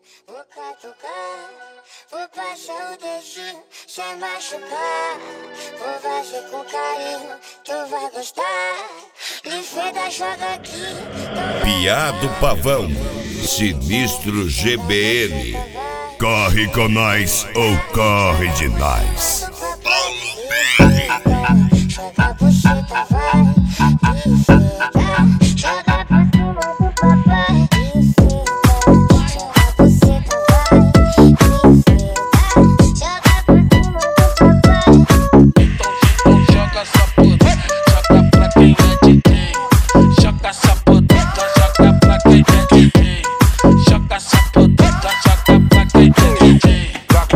vou catucar, vou passar o dedinho sem machucar. Vou fazer com carinho, tu vai gostar. Liveda, joga aqui. Piá do Pavão, Sinistro GBN. Corre com nós ou corre de nós. Joga a buceta, vai. Joga pra cima do papai. Joga a buceta, vai. Joga pra cima do papai. Então joga essa puta, joga pra quem é DJ. Joga essa puta, joga pra quem é DJ. Joga essa puta, joga pra quem é DJ.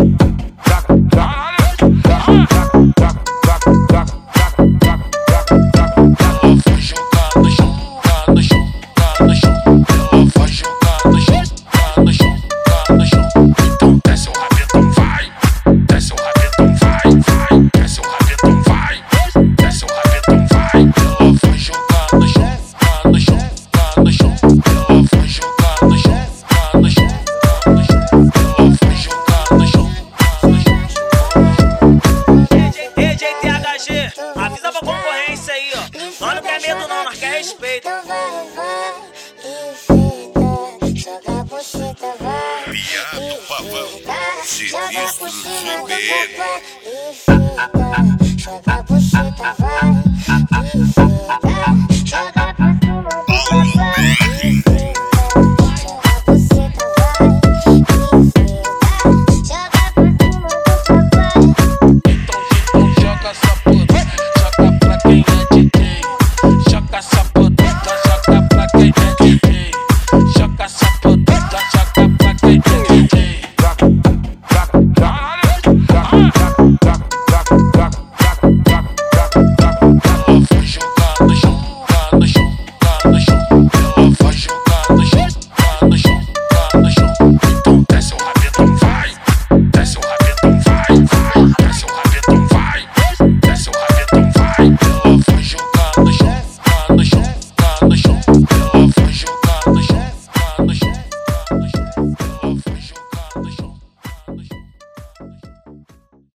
Ela vai jogar no chão, no chão, no chão. Ela vai jogar no chão, no chão, no chão. Então desce o rabetão, vai. Desce o rabetão, vai, vai. Desce o rabetão, vai. Desce o rabetão, vai. Ela vai jogar no chão, no chão, no chão. Ela vai jogar no chão, no chão, no chão. Ela vai jogar no chão, no chão. DJ THG, avisa pra concorrência aí, ó. Nós não quer medo não, nós quer respeito. Então vai, liveda, joga a buceta, vai. Piá do Pavão, Joga por Sinistro cima do GBN. papai. Liveda, joga a buceta, vai. Liveda, joga pra cima do papai.